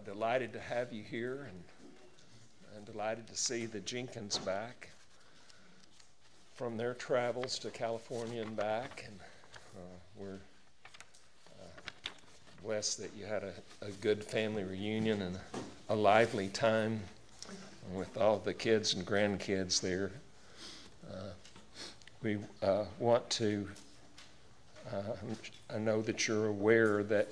Delighted to have you here, and delighted to see the Jenkins back from their travels to California and back. And we're blessed that you had a good family reunion and a lively time with all the kids and grandkids there. We want to, I know that you're aware that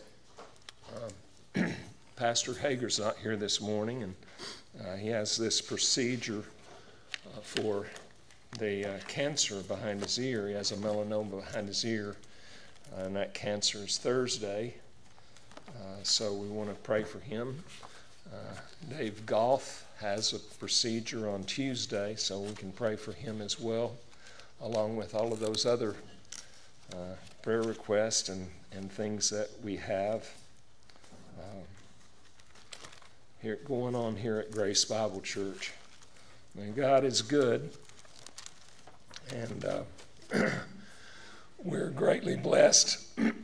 Pastor Hager's not here this morning, and he has this procedure for the cancer behind his ear. He has a melanoma behind his ear, and that cancer is Thursday, so we want to pray for him. Dave Goff has a procedure on Tuesday, so we can pray for him as well, along with all of those other prayer requests and things that we have here going on here at Grace Bible Church. And God is good, and we're greatly blessed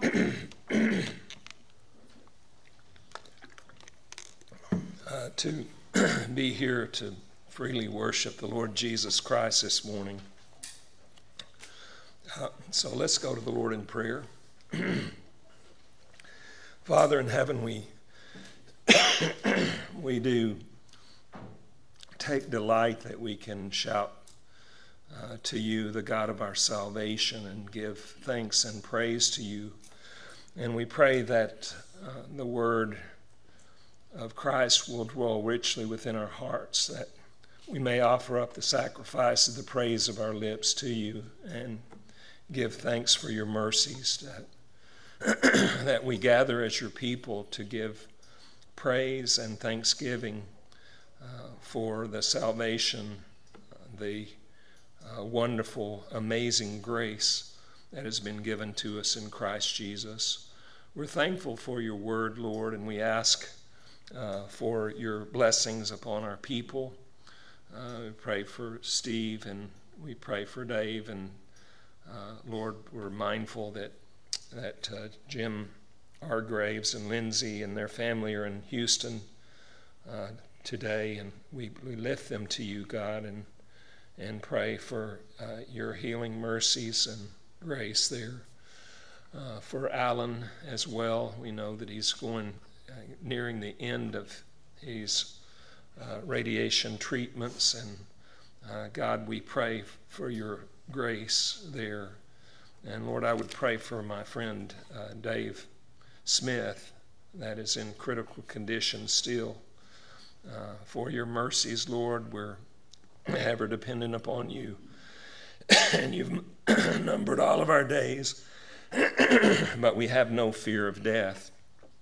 to be here to freely worship the Lord Jesus Christ this morning. So let's go to the Lord in prayer. Father in heaven, we do take delight that we can shout to you, the God of our salvation, and give thanks and praise to you. And we pray that the word of Christ will dwell richly within our hearts, that we may offer up the sacrifice of the praise of our lips to you and give thanks for your mercies, that we gather as your people to give praise and thanksgiving for the salvation, the wonderful, amazing grace that has been given to us in Christ Jesus. We're thankful for your word, Lord, and we ask for your blessings upon our people. We pray for Steve, and we pray for Dave, and Lord, we're mindful that Jim Hargraves and Lindsay and their family are in Houston today, and we lift them to you, God, and pray for your healing mercies and grace there. For Alan as well, we know that he's nearing the end of his radiation treatments, and God, we pray for your grace there. And Lord, I would pray for my friend Dave Smith, that is in critical condition still. For your mercies, Lord, we're ever dependent upon you. And you've numbered all of our days, but we have no fear of death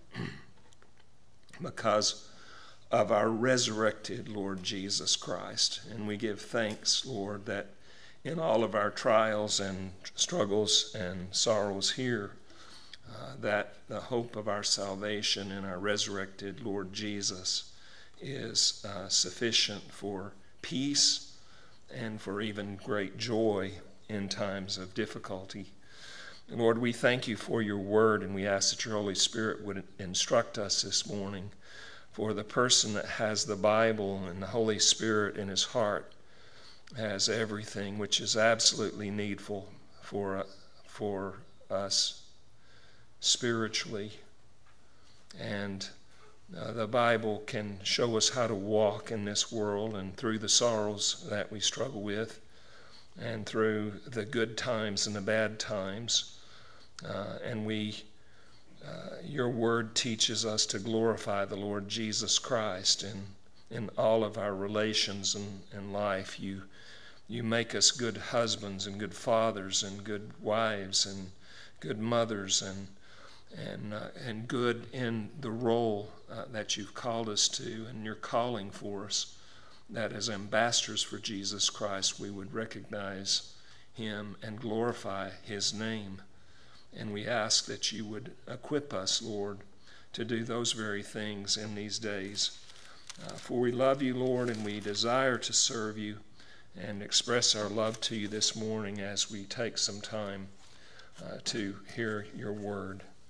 because of our resurrected Lord Jesus Christ. And we give thanks, Lord, that in all of our trials and struggles and sorrows here, that the hope of our salvation in our resurrected Lord Jesus is sufficient for peace and for even great joy in times of difficulty. And Lord, we thank you for your word, and we ask that your Holy Spirit would instruct us this morning. For the person that has the Bible and the Holy Spirit in his heart has everything which is absolutely needful for us spiritually. And the Bible can show us how to walk in this world and through the sorrows that we struggle with and through the good times and the bad times. And your word teaches us to glorify the Lord Jesus Christ in all of our relations in life. You make us good husbands and good fathers and good wives and good mothers and good in the role that you've called us to, and you're calling for us, that as ambassadors for Jesus Christ we would recognize him and glorify his name. And we ask that you would equip us, Lord, to do those very things in these days. For we love you, Lord, and we desire to serve you and express our love to you this morning as we take some time to hear your word.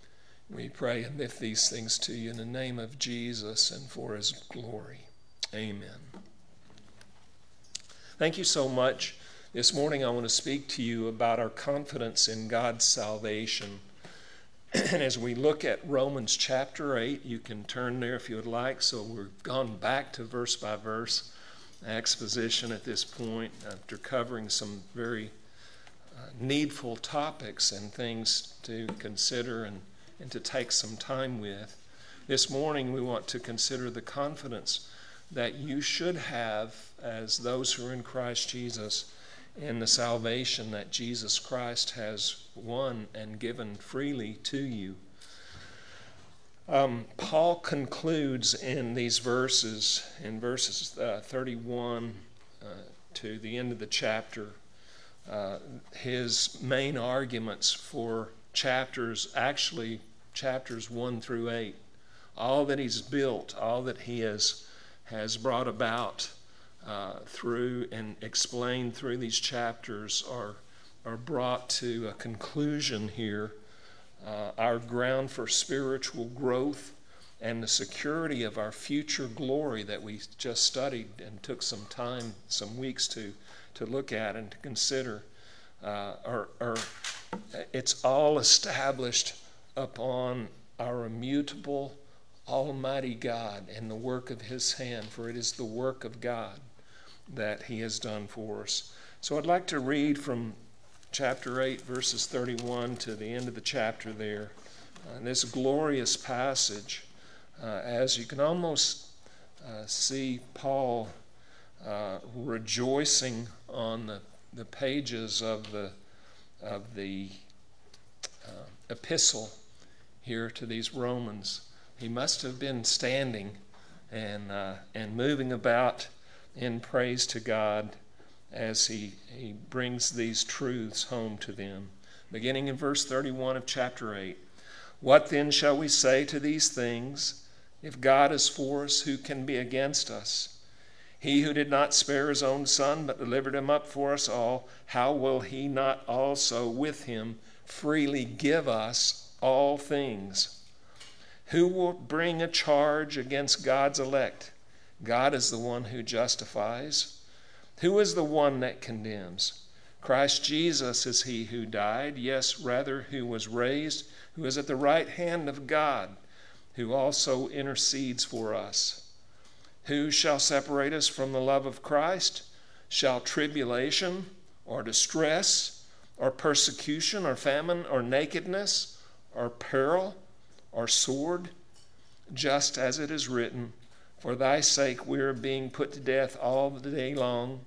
We pray and lift these things to you in the name of Jesus and for his glory. Amen. Thank you so much. This morning I want to speak to you about our confidence in God's salvation. And as we look at Romans chapter 8, you can turn there if you would like. So we've gone back to verse by verse exposition at this point after covering some very needful topics and things to consider and to take some time with. This morning we want to consider the confidence that you should have as those who are in Christ Jesus in the salvation that Jesus Christ has won and given freely to you. Paul concludes in these verses, in verses 31 to the end of the chapter, his main arguments for chapters 1 through 8. All that he's built, all that he has brought about through and explained through these chapters are brought to a conclusion here. Our ground for spiritual growth and the security of our future glory that we just studied and took some time, some weeks to look at and to consider, it's all established upon our immutable, almighty God and the work of his hand, for it is the work of God that he has done for us. So I'd like to read from chapter 8, verses 31 to the end of the chapter there. This glorious passage, as you can almost see Paul rejoicing on the pages of the epistle here to these Romans. He must have been standing and moving about in praise to God as he brings these truths home to them. Beginning in verse 31 of chapter 8. What then shall we say to these things? If God is for us, who can be against us? He who did not spare his own son, but delivered him up for us all, how will he not also with him freely give us all things? Who will bring a charge against God's elect? God is the one who justifies. Who is the one that condemns? Christ Jesus is he who died, yes, rather, who was raised, who is at the right hand of God, who also intercedes for us. Who shall separate us from the love of Christ? Shall tribulation, or distress, or persecution, or famine, or nakedness, or peril, or sword? Just as it is written, for thy sake we are being put to death all the day long.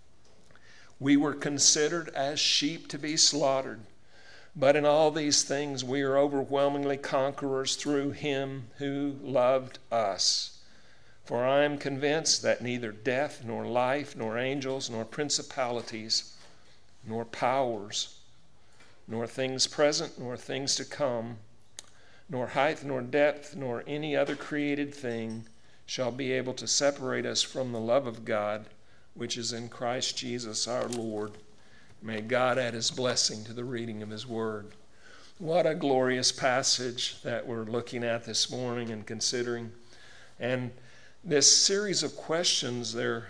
We were considered as sheep to be slaughtered, but in all these things we are overwhelmingly conquerors through him who loved us. For I am convinced that neither death, nor life, nor angels, nor principalities, nor powers, nor things present, nor things to come, nor height, nor depth, nor any other created thing shall be able to separate us from the love of God, which is in Christ Jesus our Lord. May God add his blessing to the reading of his word. What a glorious passage that we're looking at this morning and considering. And this series of questions, they're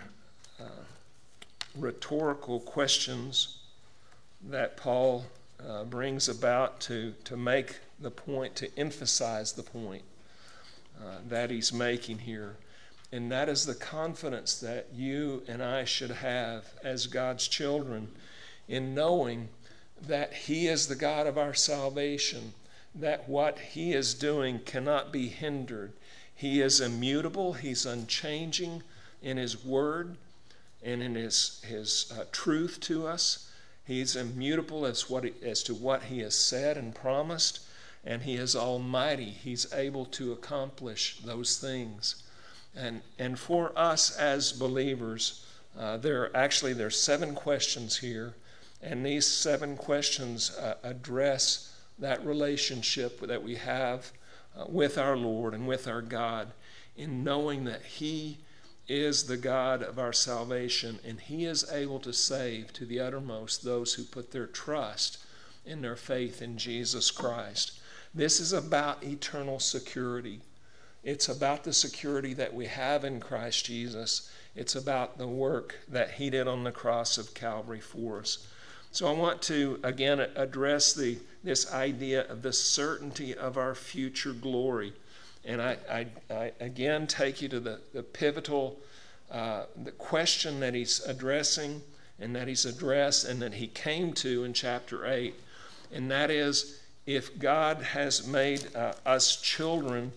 rhetorical questions that Paul brings about to make the point, to emphasize the point that he's making here. And that is the confidence that you and I should have as God's children in knowing that he is the God of our salvation, that what he is doing cannot be hindered. He is immutable, he's unchanging in his word and in his truth to us. He's immutable as to what he has said and promised. And he is almighty. He's able to accomplish those things. And for us as believers, there's 7 questions here. And these 7 questions address that relationship that we have with our Lord and with our God in knowing that he is the God of our salvation and he is able to save to the uttermost those who put their trust in their faith in Jesus Christ. This is about eternal security. It's about the security that we have in Christ Jesus. It's about the work that he did on the cross of Calvary for us. So I want to, again, address this idea of the certainty of our future glory. And I again take you to the pivotal the question that he's addressing and that he's addressed and that he came to in chapter 8. And that is, if God has made us children,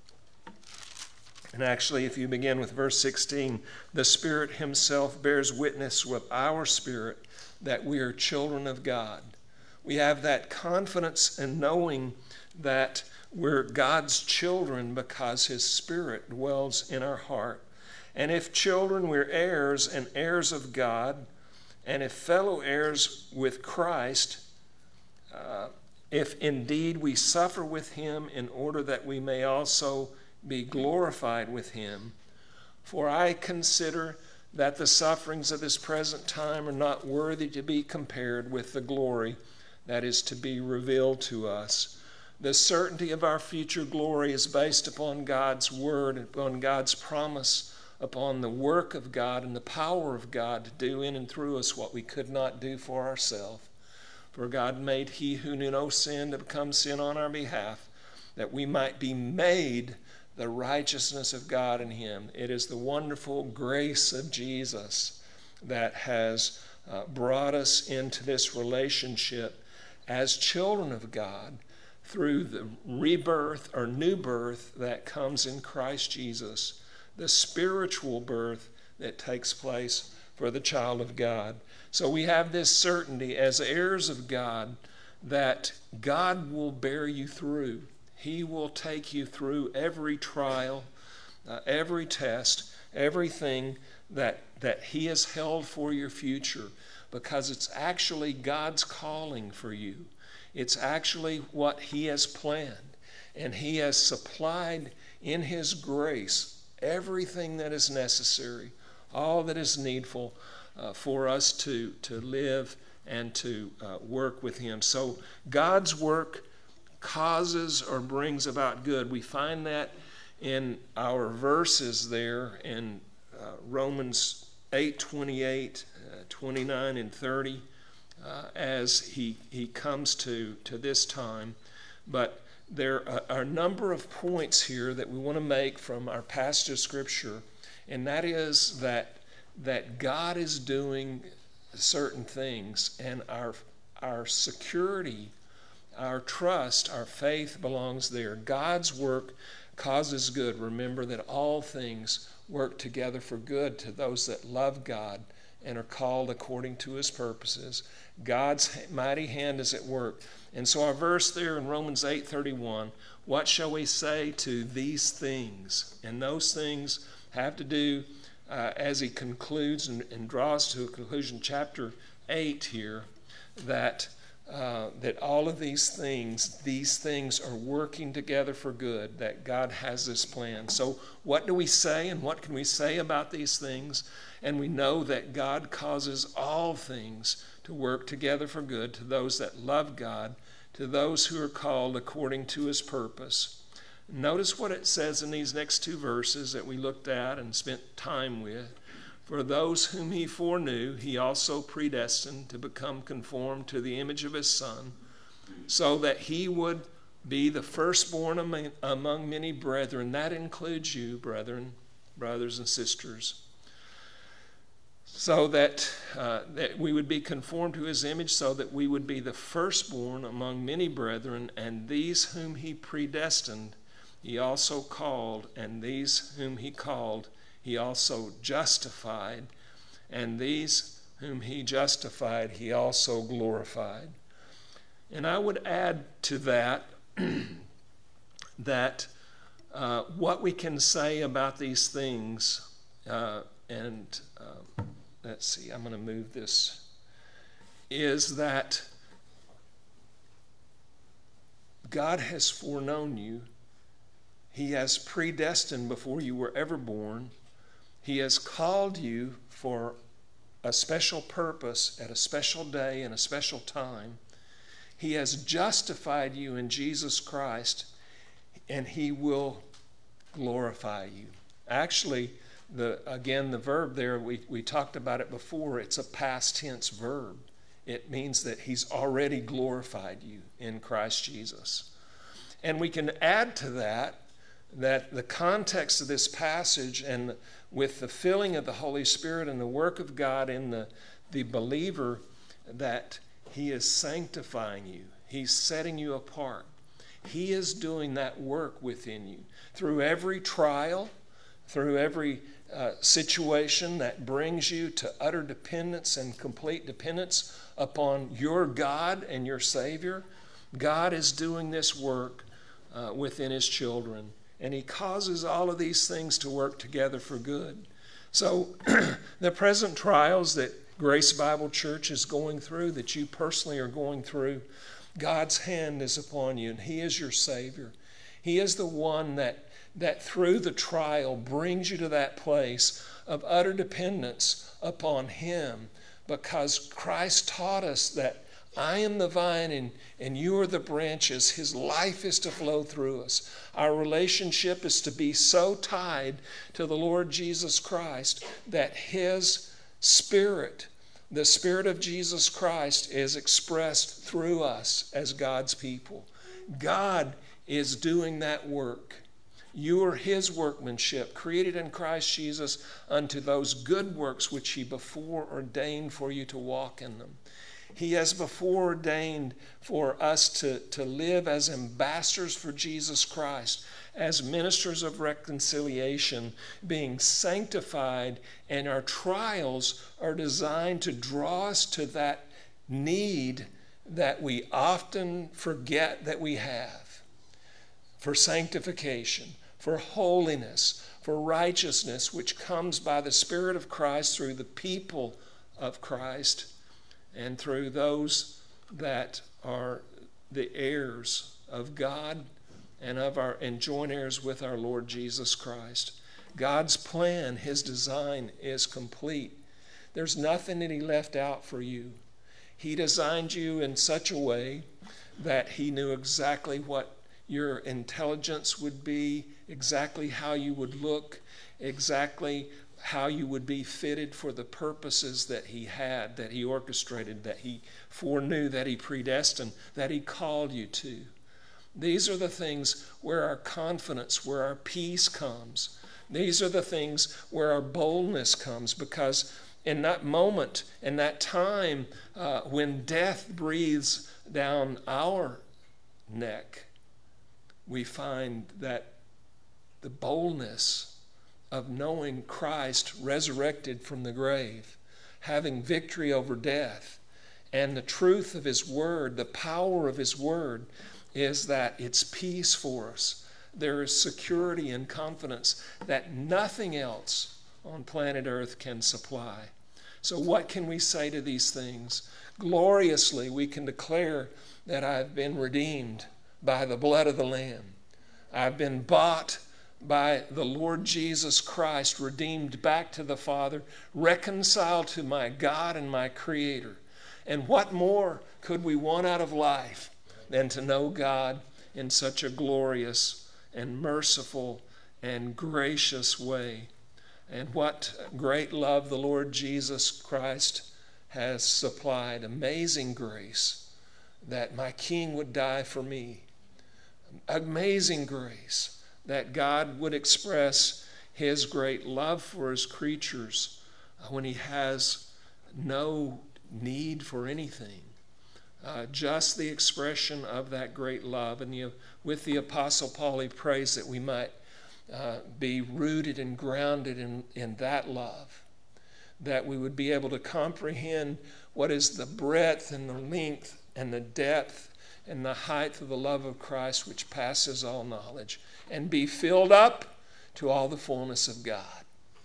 and actually if you begin with verse 16, the Spirit himself bears witness with our spirit that we are children of God. We have that confidence in knowing that we're God's children because his Spirit dwells in our heart. And if children, we're heirs and heirs of God, and if fellow heirs with Christ, if indeed we suffer with him in order that we may also be glorified with him. For I consider that the sufferings of this present time are not worthy to be compared with the glory that is to be revealed to us. The certainty of our future glory is based upon God's word, upon God's promise, upon the work of God and the power of God to do in and through us what we could not do for ourselves. For God made he who knew no sin to become sin on our behalf, that we might be made the righteousness of God in him. It is the wonderful grace of Jesus that has brought us into this relationship as children of God through the rebirth or new birth that comes in Christ Jesus, the spiritual birth that takes place for the child of God. So we have this certainty as heirs of God that God will bear you through. He will take you through every trial, every test, everything that he has held for your future, because it's actually God's calling for you. It's actually what he has planned, and he has supplied in his grace everything that is necessary, all that is needful for us to live and to work with him. So God's work causes or brings about good. We find that in our verses there in Romans 8:28, 29, and 30, as he comes to this time. But there are a number of points here that we want to make from our passage of Scripture, and that is that God is doing certain things, and our security, our trust, our faith belongs there. God's work causes good. Remember that all things work together for good to those that love God and are called according to his purposes. God's mighty hand is at work. And so our verse there in Romans 8:31, what shall we say to these things? And those things have to do, as he concludes and draws to a conclusion, chapter 8 here, that all of these things are working together for good, that God has this plan. So what do we say, and what can we say about these things? And we know that God causes all things to work together for good to those that love God, to those who are called according to his purpose. Notice what it says in these next two verses that we looked at and spent time with. For those whom he foreknew, he also predestined to become conformed to the image of his Son, so that he would be the firstborn among many brethren. That includes you, brethren, brothers and sisters. So that we would be conformed to his image, so that we would be the firstborn among many brethren. And these whom he predestined, he also called, and these whom he called, he also justified, and these whom he justified, he also glorified. And I would add to that that what we can say about these things, let's see, I'm going to move this, is that God has foreknown you. He has predestined before you were ever born. He has called you for a special purpose at a special day and a special time. He has justified you in Jesus Christ, and he will glorify you. Actually, the verb there, we talked about it before, it's a past tense verb. It means that he's already glorified you in Christ Jesus. And we can add to that the context of this passage, and with the filling of the Holy Spirit and the work of God in the believer, that he is sanctifying you. He's setting you apart. He is doing that work within you. Through every trial, through every situation that brings you to utter dependence and complete dependence upon your God and your Savior, God is doing this work within his children. And he causes all of these things to work together for good. So the present trials that Grace Bible Church is going through, that you personally are going through, God's hand is upon you, and he is your Savior. He is the one that through the trial brings you to that place of utter dependence upon him, because Christ taught us that I am the vine and you are the branches. His life is to flow through us. Our relationship is to be so tied to the Lord Jesus Christ that his Spirit, the Spirit of Jesus Christ, is expressed through us as God's people. God is doing that work. You are his workmanship, created in Christ Jesus unto those good works which he before ordained for you to walk in them. He has before ordained for us to live as ambassadors for Jesus Christ, as ministers of reconciliation, being sanctified, and our trials are designed to draw us to that need that we often forget that we have, for sanctification, for holiness, for righteousness, which comes by the Spirit of Christ through the people of Christ and through those that are the heirs of God and joint heirs with our Lord Jesus Christ. God's plan, his design is complete. There's nothing that he left out for you. He designed you in such a way that he knew exactly what your intelligence would be, exactly how you would look, exactly how you would be fitted for the purposes that he had, that he orchestrated, that he foreknew, that he predestined, that he called you to. These are the things where our confidence, where our peace comes. These are the things where our boldness comes, because in that moment, in that time when death breathes down our neck, we find that the boldness of knowing Christ resurrected from the grave, having victory over death, and the truth of his word, the power of his word, is that it's peace for us. There is security and confidence that nothing else on planet Earth can supply. So what can we say to these things? Gloriously, we can declare that I've been redeemed by the blood of the Lamb. I've been bought by the Lord Jesus Christ, redeemed back to the Father, reconciled to my God and my Creator. And what more could we want out of life than to know God in such a glorious and merciful and gracious way? And what great love the Lord Jesus Christ has supplied. Amazing grace that my King would die for me. Amazing grace that God would express his great love for his creatures when he has no need for anything. Just the expression of that great love. And with the Apostle Paul, he prays that we might be rooted and grounded in that love, that we would be able to comprehend what is the breadth and the length and the depth and the height of the love of Christ, which passes all knowledge, and be filled up to all the fullness of God.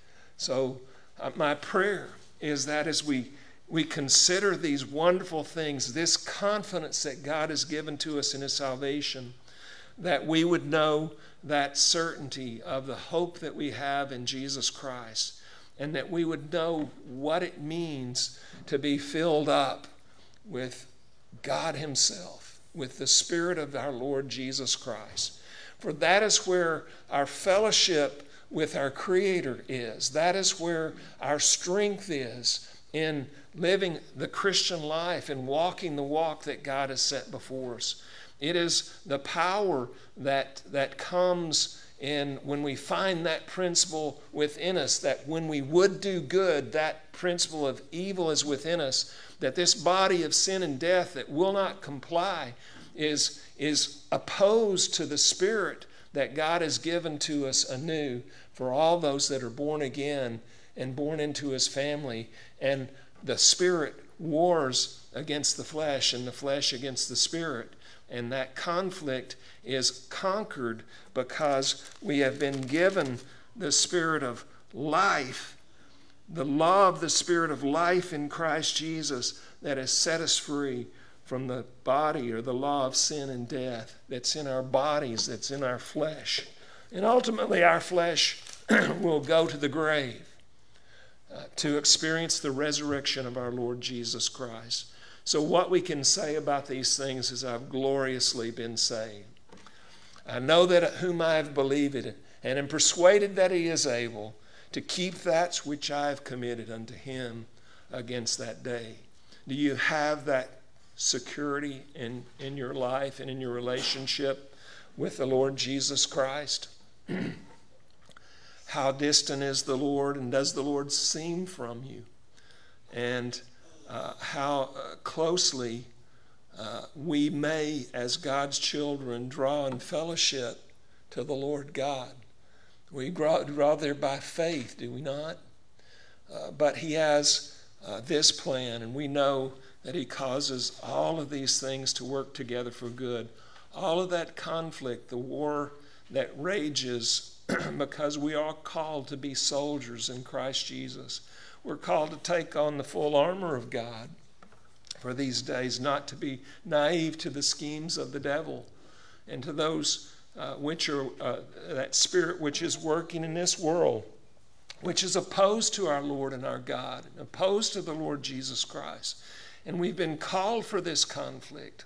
So my prayer is that as we consider these wonderful things, this confidence that God has given to us in his salvation, that we would know that certainty of the hope that we have in Jesus Christ, and that we would know what it means to be filled up with God himself, with the Spirit of our Lord Jesus Christ. For that is where our fellowship with our Creator is. That is where our strength is in living the Christian life and walking the walk that God has set before us. It is the power that comes in when we find that principle within us, that when we would do good, that principle of evil is within us, that this body of sin and death that will not comply is opposed to the Spirit that God has given to us anew for all those that are born again and born into his family. And the Spirit wars against the flesh and the flesh against the Spirit. And that conflict is conquered because we have been given the Spirit of life, the law of the Spirit of life in Christ Jesus that has set us free from the body or the law of sin and death that's in our bodies, that's in our flesh. And ultimately our flesh will go to the grave to experience the resurrection of our Lord Jesus Christ. So what we can say about these things is I've gloriously been saved. I know that whom I have believed and am persuaded that he is able to keep that which I have committed unto him against that day. Do you have that security in your life and in your relationship with the Lord Jesus Christ? How distant is the Lord, and does the Lord seem from you? And how closely we may, as God's children, draw in fellowship to the Lord God. We draw there by faith, do we not? But he has this plan, and we know that he causes all of these things to work together for good. All of that conflict, the war that rages because we are called to be soldiers in Christ Jesus. We're called to take on the full armor of God for these days, not to be naive to the schemes of the devil and to those which are that spirit which is working in this world, which is opposed to our Lord and our God, and opposed to the Lord Jesus Christ. And we've been called for this conflict.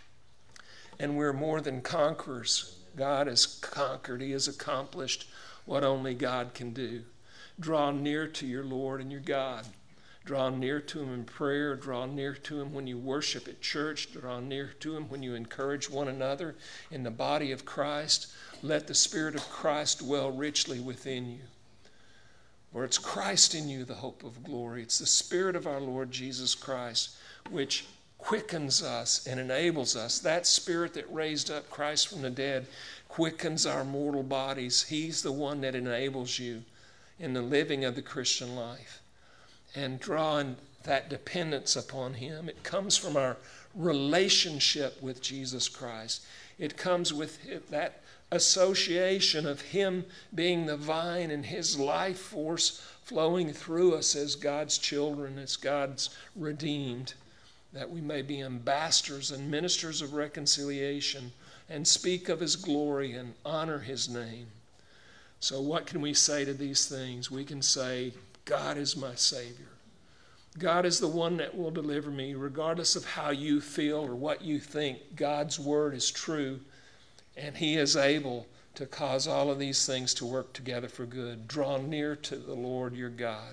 And we're more than conquerors. God has conquered. He has accomplished what only God can do. Draw near to your Lord and your God. Draw near to him in prayer. Draw near to him when you worship at church. Draw near to him when you encourage one another in the body of Christ. Let the Spirit of Christ dwell richly within you. For it's Christ in you, the hope of glory. It's the Spirit of our Lord Jesus Christ which quickens us and enables us. That Spirit that raised up Christ from the dead quickens our mortal bodies. He's the one that enables you in the living of the Christian life. And drawing that dependence upon him, it comes from our relationship with Jesus Christ. It comes with that association of him being the vine and his life force flowing through us as God's children, as God's redeemed, that we may be ambassadors and ministers of reconciliation and speak of his glory and honor his name. So what can we say to these things? We can say, God is my Savior. God is the one that will deliver me, regardless of how you feel or what you think. God's word is true, and he is able to cause all of these things to work together for good. Draw near to the Lord your God.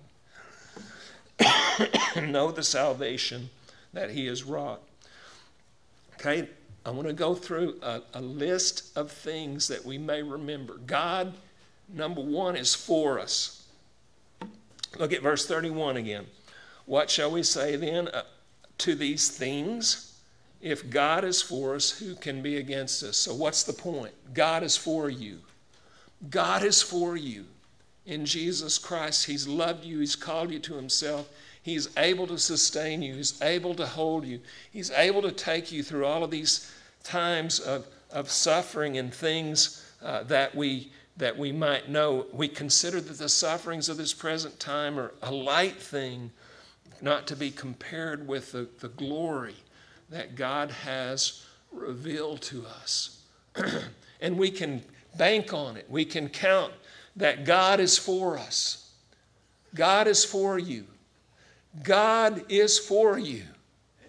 Know the salvation that he has wrought. Okay, I want to go through a list of things that we may remember. God, number one, is for us. Look at verse 31 again. What shall we say then to these things? If God is for us, who can be against us? So what's the point? God is for you. God is for you. In Jesus Christ, he's loved you. He's called you to himself. He's able to sustain you. He's able to hold you. He's able to take you through all of these times of suffering and things that we might know. We consider that the sufferings of this present time are a light thing, not to be compared with the glory that God has revealed to us. And we can bank on it. We can count that God is for us. God is for you. God is for you. Amen.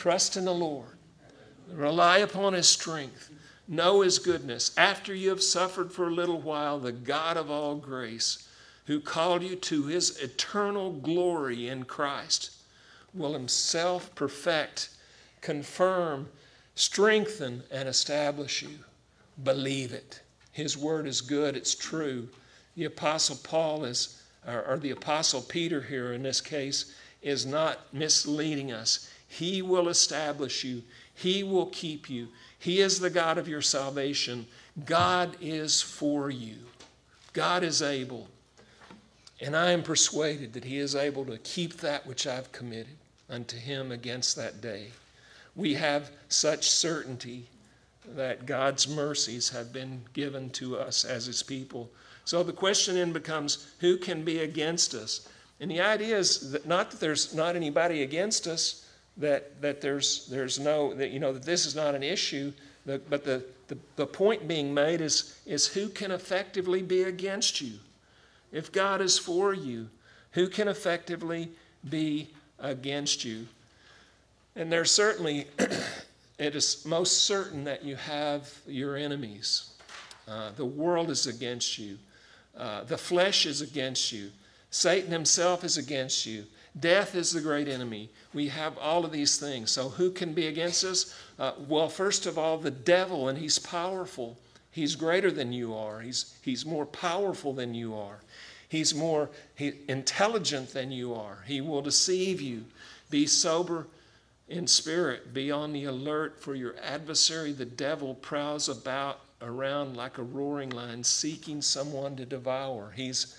Trust in the Lord. Rely upon His strength. Know His goodness. After you have suffered for a little while, the God of all grace, who called you to His eternal glory in Christ, will Himself perfect, confirm, strengthen, and establish you. Believe it. His word is good. It's true. The Apostle Paul is, or the Apostle Peter here in this case, is not misleading us. He will establish you. He will keep you. He is the God of your salvation. God is for you. God is able. And I am persuaded that He is able to keep that which I've committed unto Him against that day. We have such certainty that God's mercies have been given to us as His people. So the question then becomes, who can be against us? And the idea is that not that there's not anybody against us, that there's no, that, you know, that this is not an issue, but the point being made is who can effectively be against you? If God is for you, who can effectively be against you? And there's certainly, it is most certain that you have your enemies. The world is against you. The flesh is against you. Satan himself is against you. Death is the great enemy. We have all of these things. So who can be against us? Well, first of all, the devil, and he's powerful. He's greater than you are. He's more powerful than you are. He's more intelligent than you are. He will deceive you. Be sober in spirit. Be on the alert, for your adversary, the devil, prowls around like a roaring lion, seeking someone to devour. He's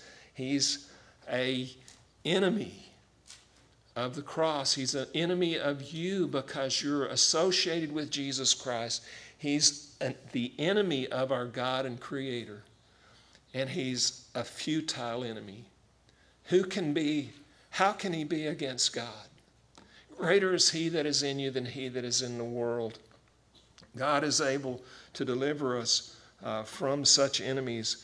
an enemy of the cross. He's an enemy of you because you're associated with Jesus Christ. He's the enemy of our God and Creator. And he's a futile enemy. How can he be against God? Greater is He that is in you than he that is in the world. God is able to deliver us from such enemies.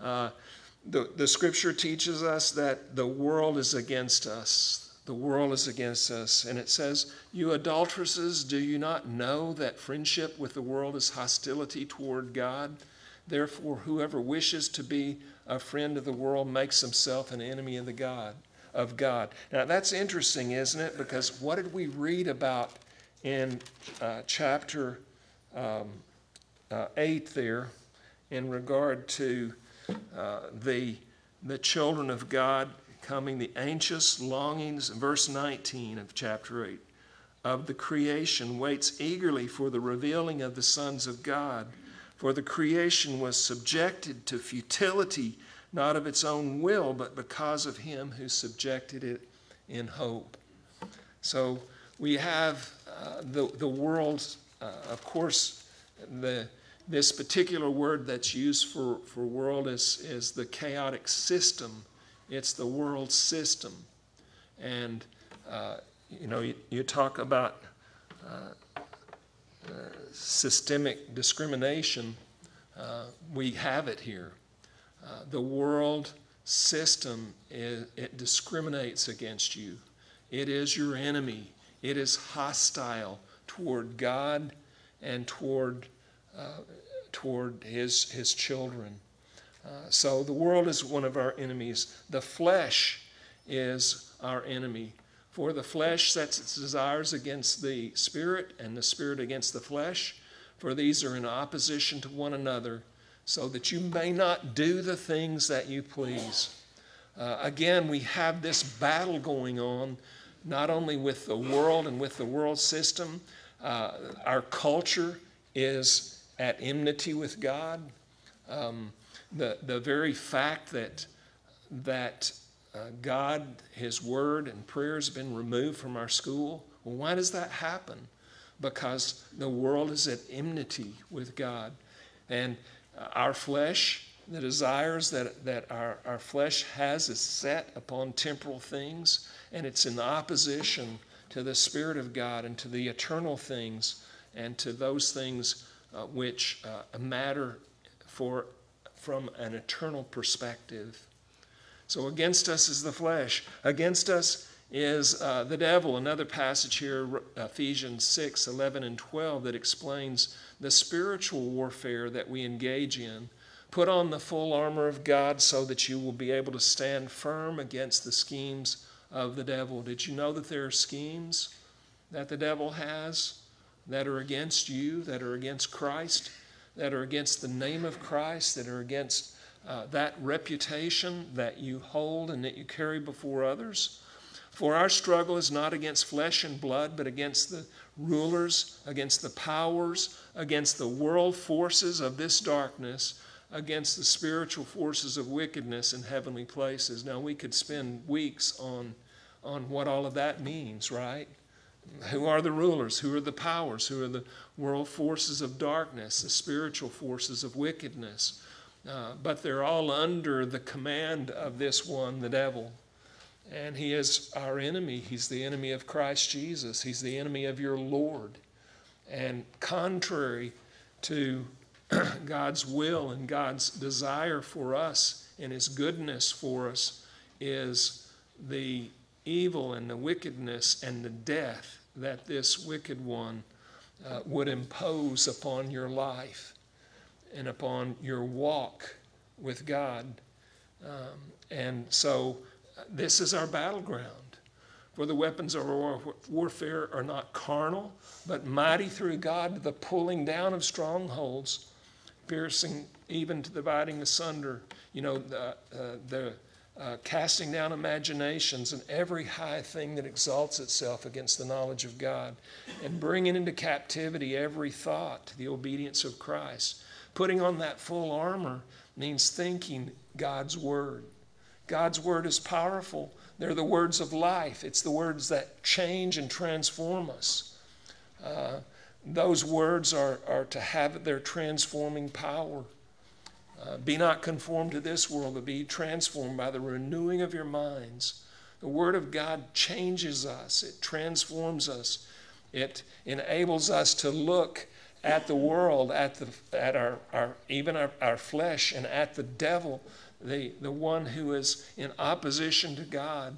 The Scripture teaches us that the world is against us. The world is against us. And it says, you adulteresses, do you not know that friendship with the world is hostility toward God? Therefore, whoever wishes to be a friend of the world makes himself an enemy of God. Now, that's interesting, isn't it? Because what did we read about in chapter 8 there in regard to the children of God coming, the anxious longings, verse 19 of chapter 8, of the creation waits eagerly for the revealing of the sons of God. For the creation was subjected to futility, not of its own will, but because of Him who subjected it in hope. So we have the world, of course, this particular word that's used for world is the chaotic system. It's the world system. And, you talk about systemic discrimination. We have it here. The world system, it discriminates against you. It is your enemy. It is hostile toward God and toward His children. So the world is one of our enemies. The flesh is our enemy. For the flesh sets its desires against the Spirit, and the Spirit against the flesh. For these are in opposition to one another, so that you may not do the things that you please. Again, we have this battle going on, not only with the world and with the world system. Our culture is at enmity with God. The very fact that God, His Word and prayer has been removed from our school, well, why does that happen? Because the world is at enmity with God. And our flesh, the desires that our flesh has is set upon temporal things, and it's in opposition to the Spirit of God and to the eternal things and to those things which matter from an eternal perspective. So against us is the flesh. Against us is the devil. Another passage here, Ephesians 6, 11 and 12, that explains the spiritual warfare that we engage in. Put on the full armor of God so that you will be able to stand firm against the schemes of the devil. Did you know that there are schemes that the devil has that are against you, that are against Christ, that are against the name of Christ, that are against that reputation that you hold and that you carry before others? For our struggle is not against flesh and blood, but against the rulers, against the powers, against the world forces of this darkness, against the spiritual forces of wickedness in heavenly places. Now, we could spend weeks on what all of that means, right? Who are the rulers? Who are the powers? Who are the world forces of darkness, the spiritual forces of wickedness? But they're all under the command of this one, the devil. And he is our enemy. He's the enemy of Christ Jesus. He's the enemy of your Lord. And contrary to God's will and God's desire for us and his goodness for us is the evil and the wickedness and the death that this wicked one would impose upon your life and upon your walk with God. And so this is our battleground. For the weapons of our warfare are not carnal, but mighty through God to the pulling down of strongholds, piercing even to dividing asunder, the casting down imaginations and every high thing that exalts itself against the knowledge of God, and bringing into captivity every thought to the obedience of Christ. Putting on that full armor means thinking God's word. God's word is powerful. They're the words of life. It's the words that change and transform us. Those words are to have their transforming power. Be not conformed to this world, but be transformed by the renewing of your minds. The Word of God changes us. It transforms us. It enables us to look at the world, at our flesh, and at the devil, the one who is in opposition to God,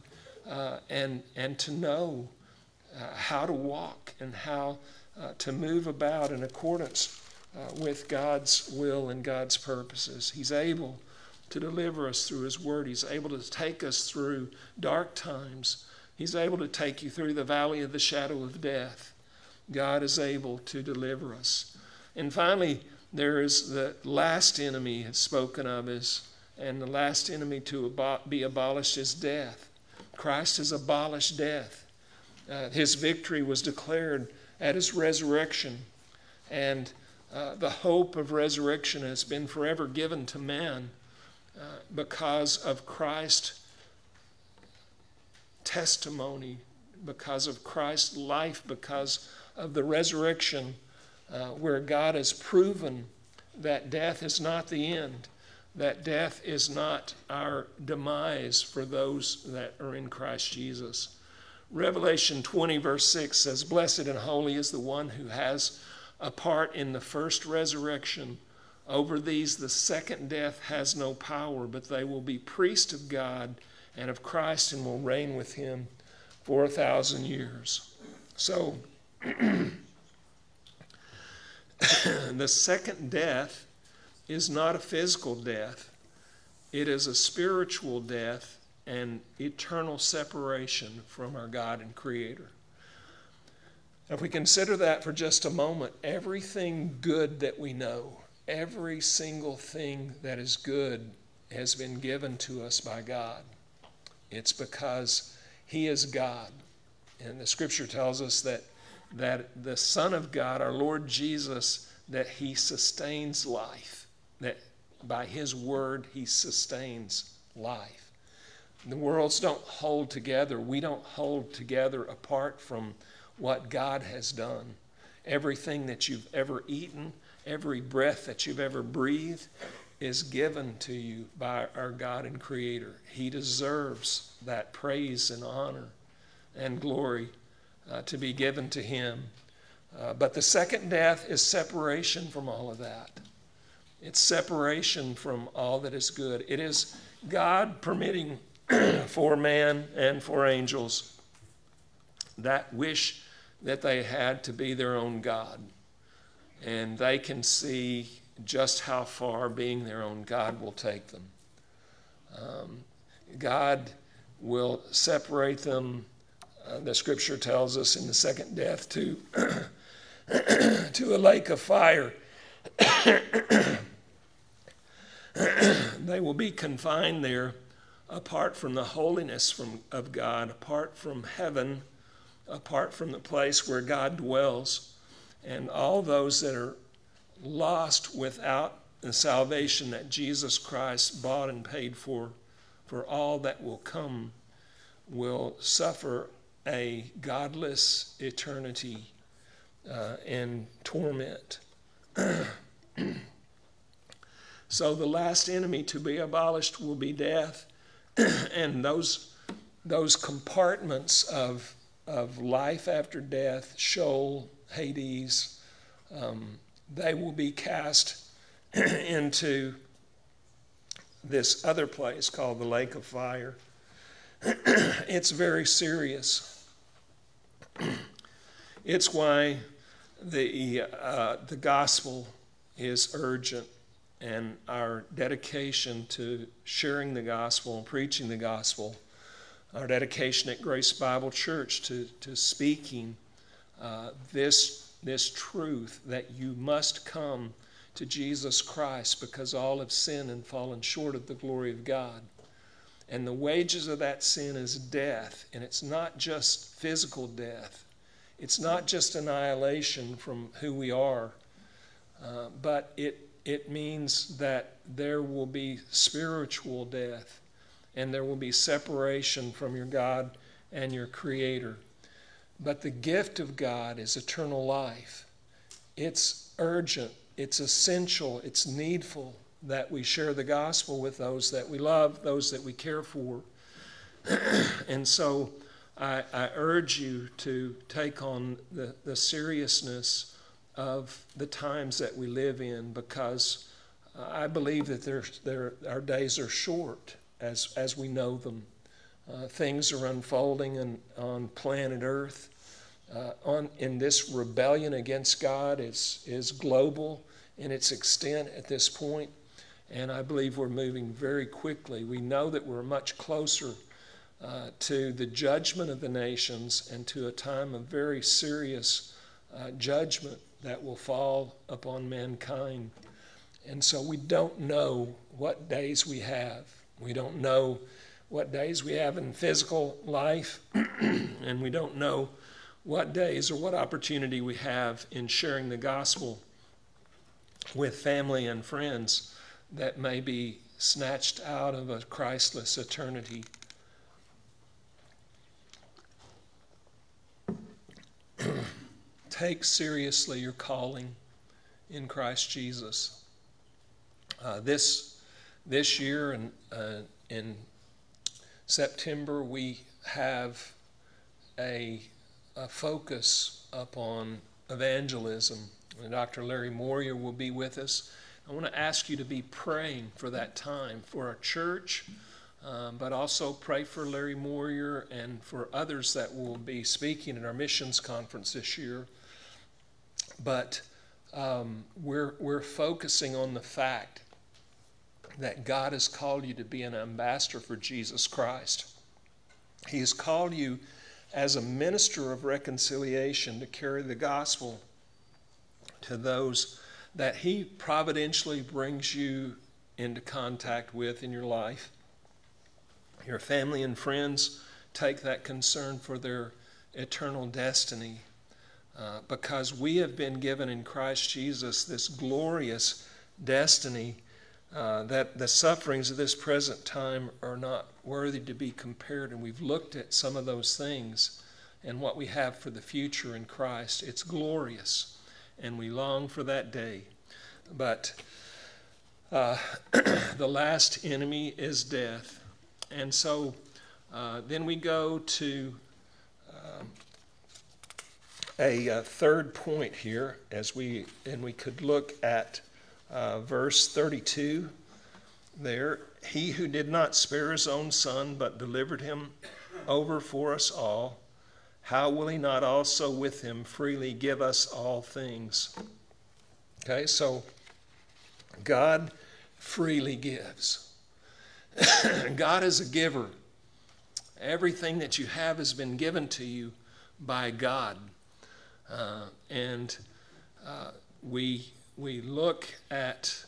and to know how to walk and how to move about in accordance with God's will and God's purposes. He's able to deliver us through his word. He's able to take us through dark times. He's able to take you through the valley of the shadow of death. God is able to deliver us. And finally, there is the last enemy spoken of and the last enemy to be abolished is death. Christ has abolished death. His victory was declared at his resurrection, and the hope of resurrection has been forever given to man because of Christ's testimony, because of Christ's life, because of the resurrection, where God has proven that death is not the end, that death is not our demise for those that are in Christ Jesus. Revelation 20, verse 6 says, "Blessed and holy is the one who has a part in the first resurrection. Over these the second death has no power, but they will be priests of God and of Christ and will reign with him for 1,000 years." So, the second death is not a physical death. It is a spiritual death and eternal separation from our God and Creator. If we consider that for just a moment, everything good that we know, every single thing that is good has been given to us by God. It's because he is God. And the scripture tells us that the Son of God, our Lord Jesus, that he sustains life, that by his word he sustains life. The worlds don't hold together. We don't hold together apart from what God has done. Everything that you've ever eaten, every breath that you've ever breathed is given to you by our God and Creator. He deserves that praise and honor and glory to be given to him. But the second death is separation from all of that. It's separation from all that is good. It is God permitting for man and for angels that wish that they had to be their own God. And they can see just how far being their own God will take them. God will separate them, the scripture tells us, in the second death to, to a lake of fire. They will be confined there apart from the holiness of God, apart from heaven, apart from the place where God dwells. And all those that are lost without the salvation that Jesus Christ bought and paid for all that will come, will suffer a godless eternity in torment. So the last enemy to be abolished will be death. And those compartments of life after death, Sheol, Hades, they will be cast into this other place called the lake of fire. It's very serious. It's why the gospel is urgent, and our dedication to sharing the gospel and preaching the gospel, our dedication at Grace Bible Church to speaking this truth that you must come to Jesus Christ because all have sinned and fallen short of the glory of God. And the wages of that sin is death. And it's not just physical death. It's not just annihilation from who we are. But it means that there will be spiritual death. And there will be separation from your God and your Creator. But the gift of God is eternal life. It's urgent. It's essential, it's needful that we share the gospel with those that we love, those that we care for. And so I urge you to take on the seriousness of the times that we live in, because I believe that our days are short as we know them. Things are unfolding on planet Earth. In this rebellion against God is global in its extent at this point, and I believe we're moving very quickly. We know that we're much closer to the judgment of the nations and to a time of very serious judgment that will fall upon mankind. And so we don't know what days we have. We don't know what days we have in physical life, and we don't know what days or what opportunity we have in sharing the gospel with family and friends that may be snatched out of a Christless eternity. Take seriously your calling in Christ Jesus. This year in September, we have a focus upon evangelism. And Dr. Larry Moyer will be with us. I want to ask you to be praying for that time, for our church, but also pray for Larry Moyer and for others that will be speaking at our missions conference this year. But we're focusing on the fact that God has called you to be an ambassador for Jesus Christ. He has called you as a minister of reconciliation to carry the gospel to those that He providentially brings you into contact with in your life. Your family and friends take that concern for their eternal destiny, because we have been given in Christ Jesus this glorious destiny that the sufferings of this present time are not worthy to be compared. And we've looked at some of those things and what we have for the future in Christ. It's glorious, and we long for that day. But the last enemy is death. And so then we go to a third point here, we could look at verse 32 there. He who did not spare his own son, but delivered him over for us all, how will he not also with him freely give us all things? Okay, so God freely gives. God is a giver. Everything that you have has been given to you by God. We look at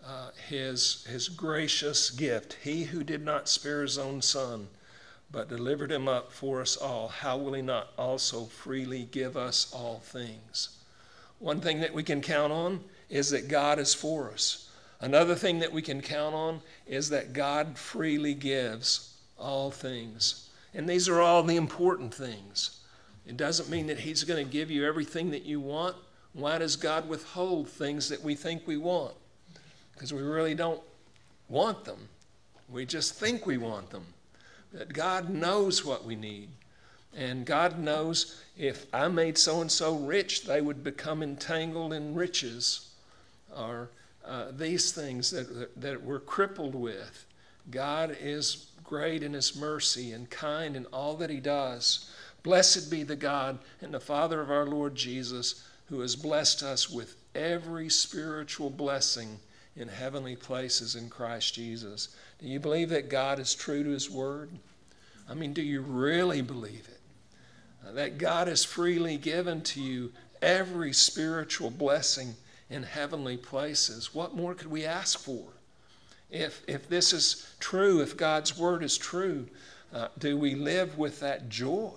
his gracious gift. He who did not spare his own son, but delivered him up for us all, how will he not also freely give us all things? One thing that we can count on is that God is for us. Another thing that we can count on is that God freely gives all things. And these are all the important things. It doesn't mean that he's going to give you everything that you want. Why does God withhold things that we think we want? Because we really don't want them. We just think we want them. But God knows what we need. And God knows if I made so-and-so rich, they would become entangled in riches, or these things that we're crippled with. God is great in his mercy and kind in all that he does. Blessed be the God and the Father of our Lord Jesus, who has blessed us with every spiritual blessing in heavenly places in Christ Jesus. Do you believe that God is true to his word? I mean, do you really believe it? That God has freely given to you every spiritual blessing in heavenly places. What more could we ask for? If this is true, if God's word is true, do we live with that joy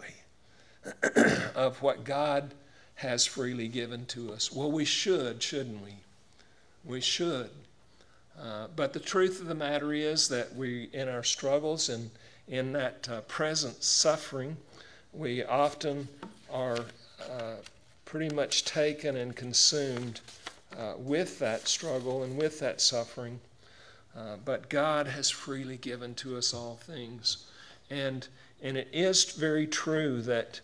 of what God has freely given to us? Well, we should, shouldn't we? We should. But the truth of the matter is that we, in our struggles and in that present suffering, we often are pretty much taken and consumed with that struggle and with that suffering. But God has freely given to us all things. And it is very true that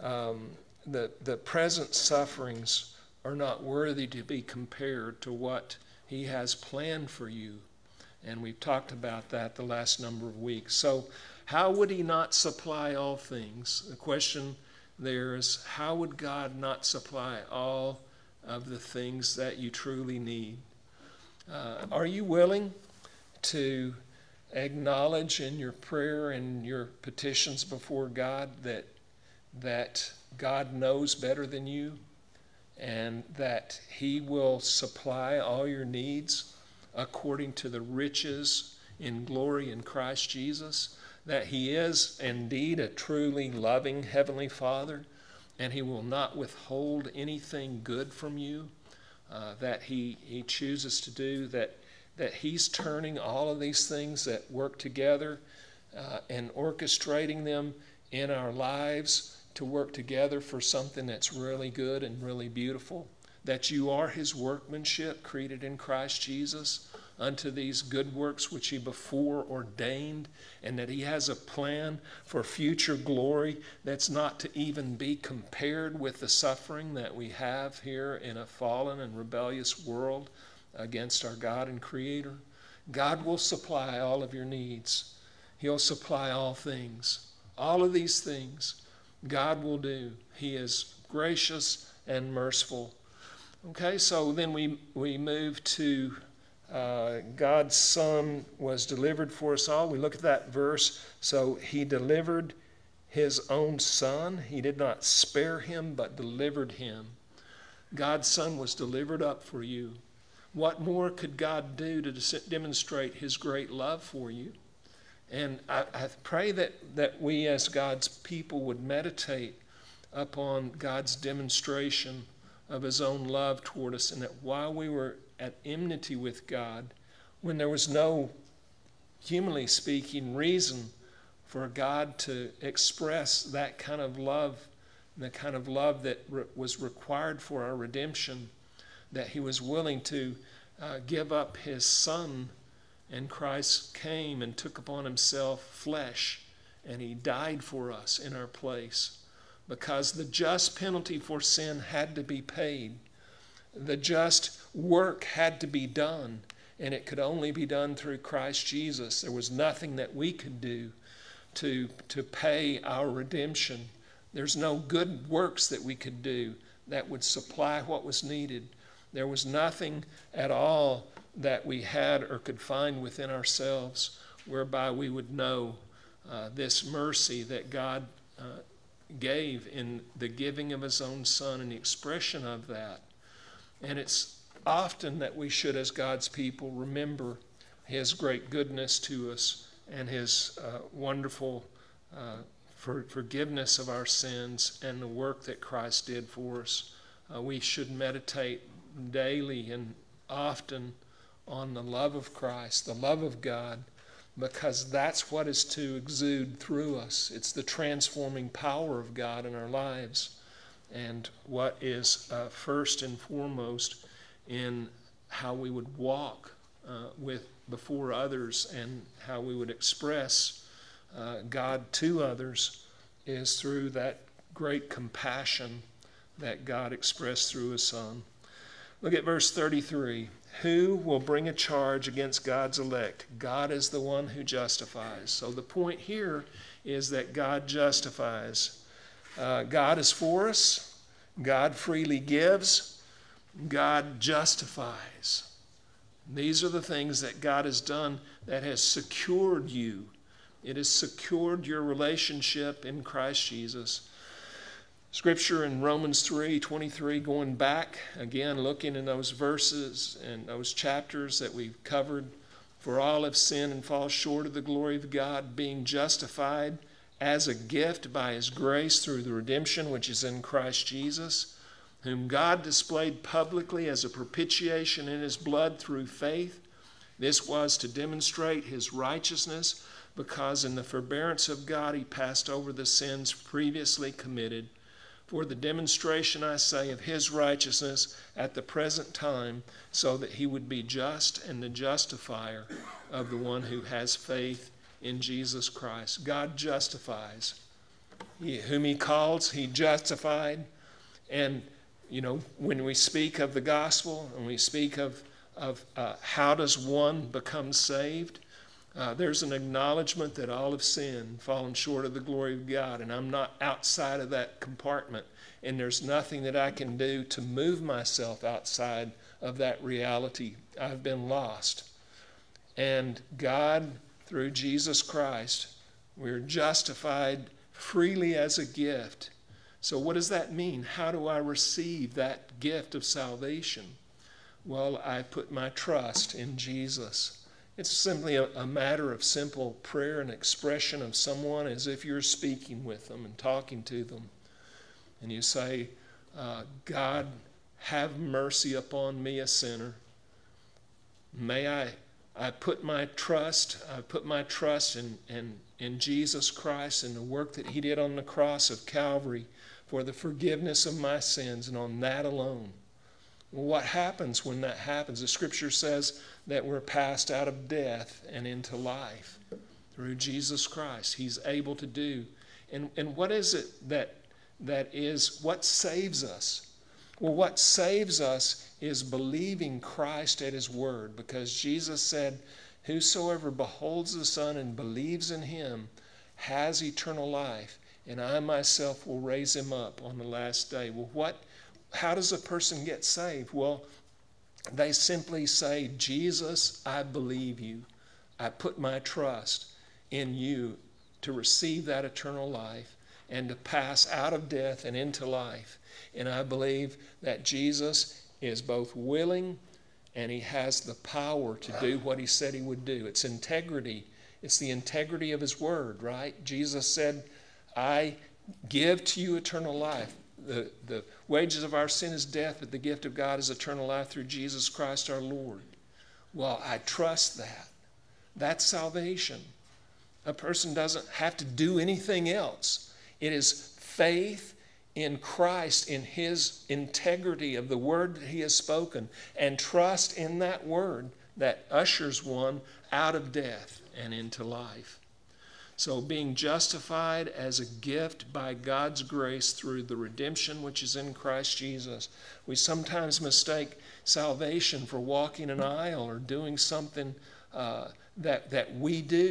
the present sufferings are not worthy to be compared to what he has planned for you. And we've talked about that the last number of weeks. So how would he not supply all things? The question there is, how would God not supply all of the things that you truly need? Are you willing to acknowledge in your prayer and your petitions before God that God knows better than you, and that he will supply all your needs according to the riches in glory in Christ Jesus? That he is indeed a truly loving Heavenly Father, and he will not withhold anything good from you that he chooses to do, that he's turning all of these things that work together and orchestrating them in our lives to work together for something that's really good and really beautiful, that you are his workmanship created in Christ Jesus unto these good works which he before ordained, and that he has a plan for future glory that's not to even be compared with the suffering that we have here in a fallen and rebellious world against our God and Creator. God will supply all of your needs. He'll supply all things. All of these things God will do. He is gracious and merciful. Okay, so then we move to God's Son was delivered for us all. We look at that verse. So he delivered his own Son. He did not spare him, but delivered him. God's Son was delivered up for you. What more could God do to demonstrate his great love for you? And I pray that we as God's people would meditate upon God's demonstration of his own love toward us, and that while we were at enmity with God, when there was no, humanly speaking, reason for God to express that kind of love, the kind of love that was required for our redemption, that he was willing to give up his Son, and Christ came and took upon himself flesh, and he died for us in our place, because the just penalty for sin had to be paid. The just work had to be done, and it could only be done through Christ Jesus. There was nothing that we could do to pay our redemption. There's no good works that we could do that would supply what was needed. There was nothing at all that we had or could find within ourselves whereby we would know this mercy that God gave in the giving of his own Son and the expression of that. And it's often that we should, as God's people, remember his great goodness to us and his wonderful forgiveness of our sins and the work that Christ did for us. We should meditate daily and often on the love of Christ, the love of God, because that's what is to exude through us. It's the transforming power of God in our lives, and what is first and foremost in how we would walk before others and how we would express God to others is through that great compassion that God expressed through his Son. Look at verse 33. Who will bring a charge against God's elect? God is the one who justifies. So the point here is that God justifies. God is for us. God freely gives. God justifies. These are the things that God has done that has secured you. It has secured your relationship in Christ Jesus. Scripture in Romans 3:23, going back, again, looking in those verses and those chapters that we've covered. For all have sinned and fall short of the glory of God, being justified as a gift by his grace through the redemption which is in Christ Jesus, whom God displayed publicly as a propitiation in his blood through faith. This was to demonstrate his righteousness, because in the forbearance of God he passed over the sins previously committed. For the demonstration, I say, of his righteousness at the present time, so that he would be just and the justifier of the one who has faith in Jesus Christ. God justifies. Whom he calls, he justified. And, when we speak of the gospel and we speak of how does one become saved, there's an acknowledgement that all have sinned, fallen short of the glory of God, and I'm not outside of that compartment, and there's nothing that I can do to move myself outside of that reality. I've been lost. And God, through Jesus Christ, we're justified freely as a gift. So what does that mean? How do I receive that gift of salvation? Well, I put my trust in Jesus. It's simply a matter of simple prayer and expression of someone as if you're speaking with them and talking to them. And you say, God, have mercy upon me, a sinner. May I put my trust in Jesus Christ and the work that he did on the cross of Calvary for the forgiveness of my sins, and on that alone. Well, what happens when that happens? The Scripture says that we're passed out of death and into life through Jesus Christ. He's able to do. And what is it what saves us? Well, what saves us is believing Christ at his word, because Jesus said, whosoever beholds the Son and believes in him has eternal life, and I myself will raise him up on the last day. Well, how does a person get saved? Well, they simply say, Jesus, I believe you. I put my trust in you to receive that eternal life and to pass out of death and into life. And I believe that Jesus is both willing and he has the power to do what he said he would do. It's integrity. It's the integrity of his word, right? Jesus said, I give to you eternal life. The wages of our sin is death, but the gift of God is eternal life through Jesus Christ our Lord. Well, I trust that. That's salvation. A person doesn't have to do anything else. It is faith in Christ, in his integrity of the word that he has spoken, and trust in that word that ushers one out of death and into life. So being justified as a gift by God's grace through the redemption which is in Christ Jesus. We sometimes mistake salvation for walking an aisle or doing something that we do.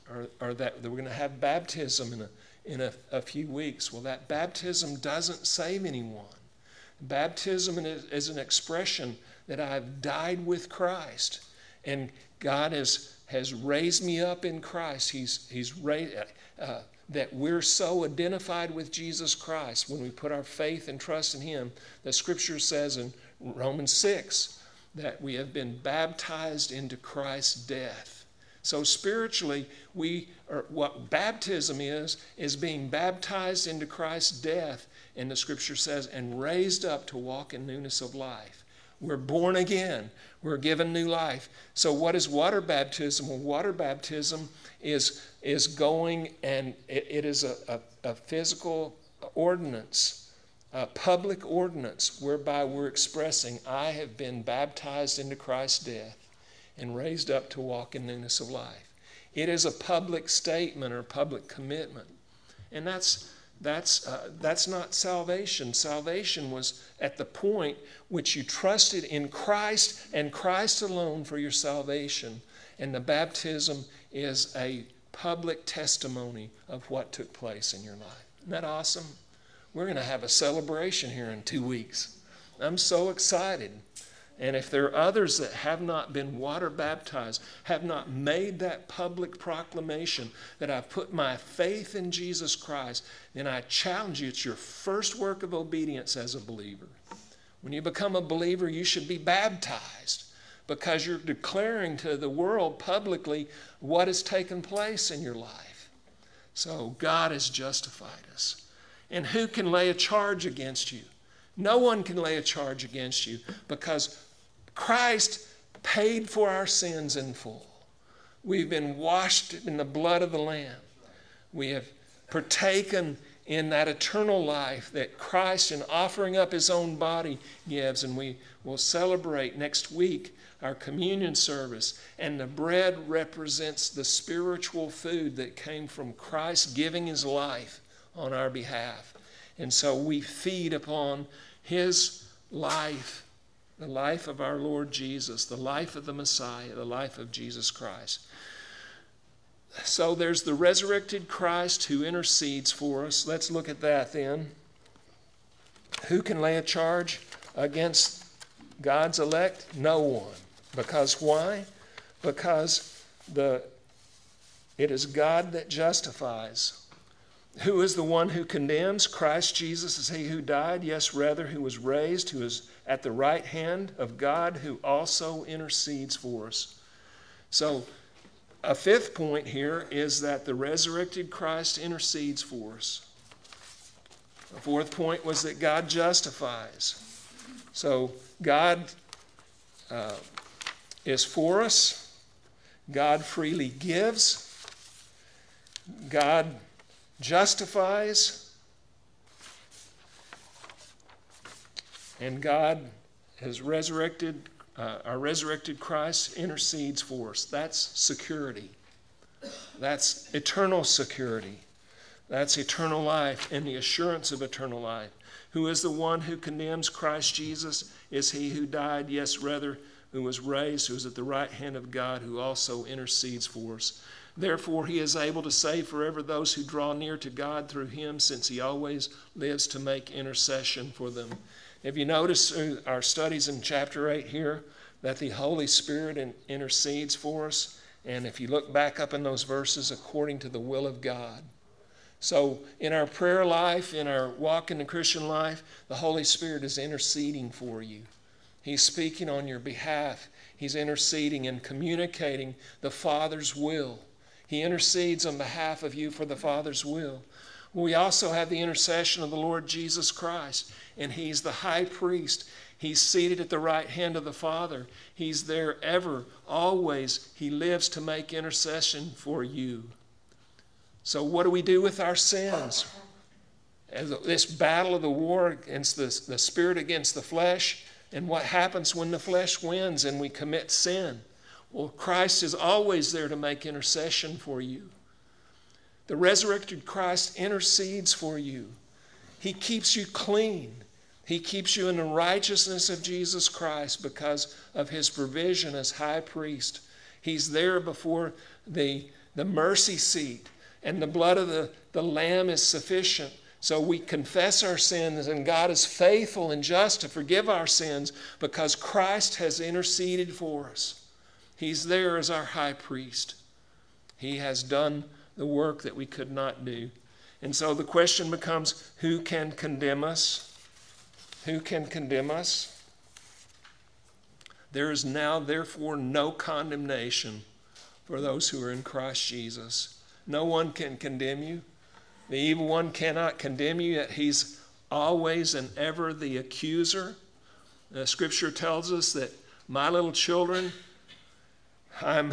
or that we're going to have baptism in a few weeks. Well, that baptism doesn't save anyone. Baptism is an expression that I've died with Christ, and God has raised me up in Christ. He's raised, that we're so identified with Jesus Christ when we put our faith and trust in Him. The Scripture says in Romans 6 that we have been baptized into Christ's death. So spiritually, what baptism is being baptized into Christ's death, and the Scripture says, and raised up to walk in newness of life. We're born again. We're given new life. So what is water baptism? Well, water baptism is going, and it is a physical ordinance, a public ordinance, whereby we're expressing, I have been baptized into Christ's death and raised up to walk in newness of life. It is a public statement or public commitment. And that's not salvation. Salvation was at the point which you trusted in Christ and Christ alone for your salvation. And the baptism is a public testimony of what took place in your life. Isn't that awesome? We're going to have a celebration here in 2 weeks. I'm so excited. And if there are others that have not been water baptized, have not made that public proclamation that I've put my faith in Jesus Christ, then I challenge you, it's your first work of obedience as a believer. When you become a believer, you should be baptized because you're declaring to the world publicly what has taken place in your life. So God has justified us. And who can lay a charge against you? No one can lay a charge against you because Christ paid for our sins in full. We've been washed in the blood of the Lamb. We have partaken in that eternal life that Christ, in offering up His own body, gives. And we will celebrate next week our communion service. And the bread represents the spiritual food that came from Christ giving His life on our behalf. And so we feed upon His life, the life of our Lord Jesus, the life of the Messiah, the life of Jesus Christ. So there's the resurrected Christ who intercedes for us. Let's look at that then. Who can lay a charge against God's elect? No one. Because why? Because it is God that justifies. Who is the one who condemns? Christ Jesus is He who died, yes, rather, who was raised, who is at the right hand of God, who also intercedes for us. So, a fifth point here is that the resurrected Christ intercedes for us. The fourth point was that God justifies. So, God is for us. God freely gives. God justifies, and God has resurrected, our resurrected Christ intercedes for us. That's security. That's eternal security. That's eternal life and the assurance of eternal life. Who is the one who condemns? Christ Jesus is He who died, yes, rather, who was raised, who is at the right hand of God, who also intercedes for us. Therefore, He is able to save forever those who draw near to God through Him, since He always lives to make intercession for them. Have you noticed through our studies in chapter 8 here that the Holy Spirit intercedes for us? And if you look back up in those verses, according to the will of God. So in our prayer life, in our walk in the Christian life, the Holy Spirit is interceding for you. He's speaking on your behalf. He's interceding and communicating the Father's will. He intercedes on behalf of you for the Father's will. We also have the intercession of the Lord Jesus Christ, and He's the high priest. He's seated at the right hand of the Father. He's there ever, always. He lives to make intercession for you. So what do we do with our sins? As this battle of the war against the spirit against the flesh, and what happens when the flesh wins and we commit sin? Well, Christ is always there to make intercession for you. The resurrected Christ intercedes for you. He keeps you clean. He keeps you in the righteousness of Jesus Christ because of His provision as high priest. He's there before the the mercy seat, and the blood of the Lamb is sufficient. So we confess our sins, and God is faithful and just to forgive our sins because Christ has interceded for us. He's there as our high priest. He has done the work that we could not do. And so the question becomes, who can condemn us? Who can condemn us? There is now, therefore, no condemnation for those who are in Christ Jesus. No one can condemn you. The evil one cannot condemn you, yet he's always and ever the accuser. The Scripture tells us that, my little children, I'm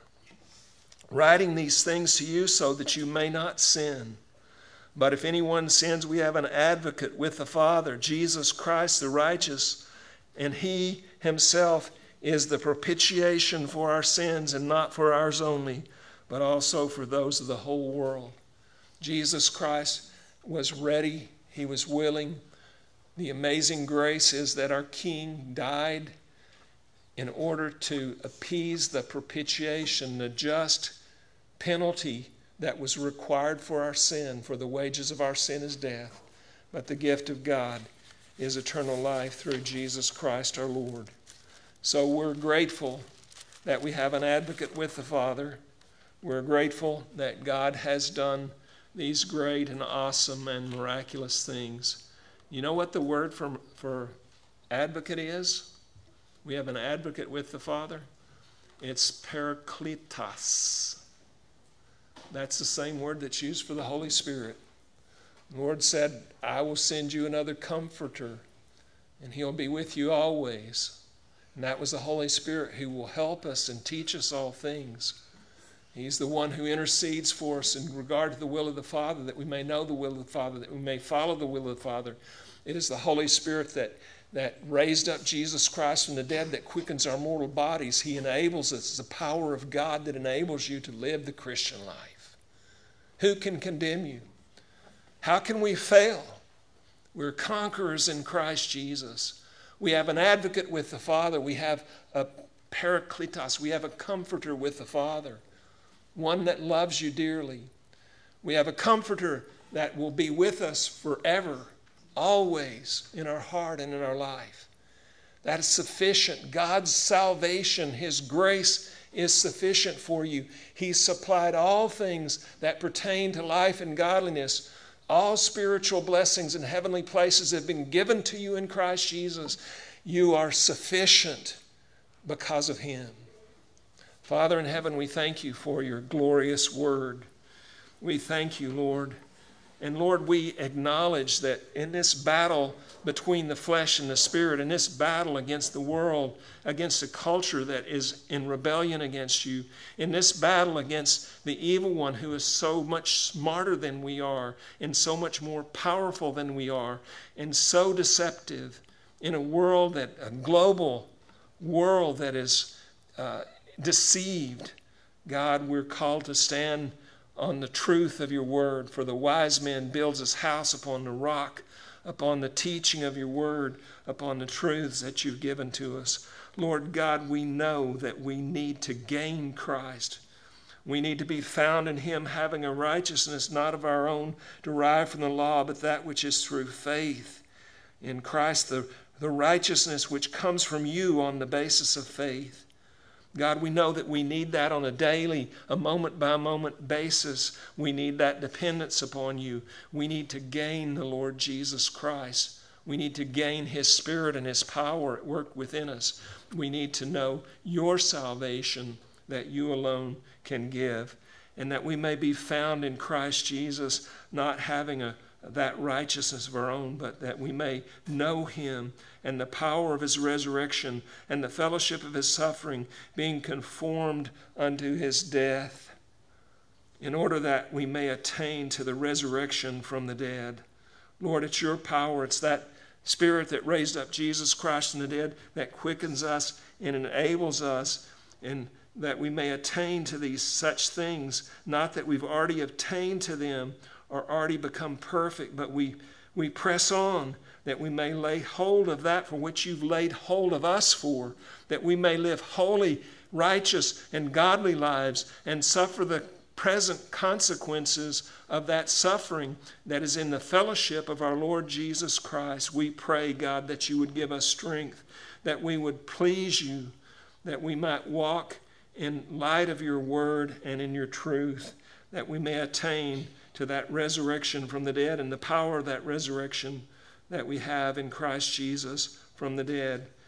writing these things to you so that you may not sin. But if anyone sins, we have an advocate with the Father, Jesus Christ the righteous, and he himself is the propitiation for our sins, and not for ours only, but also for those of the whole world. Jesus Christ was ready. He was willing. The amazing grace is that our King died in order to appease the propitiation, the just penalty that was required for our sin. For the wages of our sin is death, but the gift of God is eternal life through Jesus Christ our Lord. So we're grateful that we have an advocate with the Father. We're grateful that God has done these great and awesome and miraculous things. You know what the word for advocate is? We have an advocate with the Father. It's parakletos. That's the same word that's used for the Holy Spirit. The Lord said, I will send you another comforter, and he'll be with you always. And that was the Holy Spirit who will help us and teach us all things. He's the one who intercedes for us in regard to the will of the Father, that we may know the will of the Father, that we may follow the will of the Father. It is the Holy Spirit that raised up Jesus Christ from the dead, that quickens our mortal bodies. He enables us. It's the power of God that enables you to live the Christian life. Who can condemn you? How can we fail? We're conquerors in Christ Jesus. We have an advocate with the Father. We have a parakletos. We have a comforter with the Father. One that loves you dearly. We have a comforter that will be with us forever, always, in our heart and in our life. That is sufficient. God's salvation, His grace is sufficient for you. He supplied all things that pertain to life and godliness. All spiritual blessings in heavenly places have been given to you in Christ Jesus. You are sufficient because of Him. Father in heaven, we thank you for your glorious word. We thank you, Lord. And Lord, we acknowledge that in this battle between the flesh and the spirit, in this battle against the world, against a culture that is in rebellion against you, in this battle against the evil one who is so much smarter than we are and so much more powerful than we are and so deceptive, in a global world that is deceived, God, we're called to stand on the truth of your word. For the wise man builds his house upon the rock, upon the teaching of your word, upon the truths that you've given to us. Lord God, we know that we need to gain Christ. We need to be found in Him, having a righteousness not of our own, derived from the law, but that which is through faith in Christ, the righteousness which comes from you on the basis of faith. God, we know that we need that on a daily, a moment-by-moment basis. We need that dependence upon you. We need to gain the Lord Jesus Christ. We need to gain His Spirit and His power at work within us. We need to know your salvation that you alone can give, and that we may be found in Christ Jesus, not having that righteousness of our own, but that we may know Him and the power of His resurrection and the fellowship of His suffering, being conformed unto His death, in order that we may attain to the resurrection from the dead. Lord, it's your power. It's that Spirit that raised up Jesus Christ from the dead that quickens us and enables us, and that we may attain to these such things, not that we've already attained to them or already become perfect, but we press on, that we may lay hold of that for which you've laid hold of us for, that we may live holy, righteous, and godly lives and suffer the present consequences of that suffering that is in the fellowship of our Lord Jesus Christ. We pray, God, that you would give us strength, that we would please you, that we might walk in light of your word and in your truth, that we may attain to that resurrection from the dead and the power of that resurrection that we have in Christ Jesus from the dead.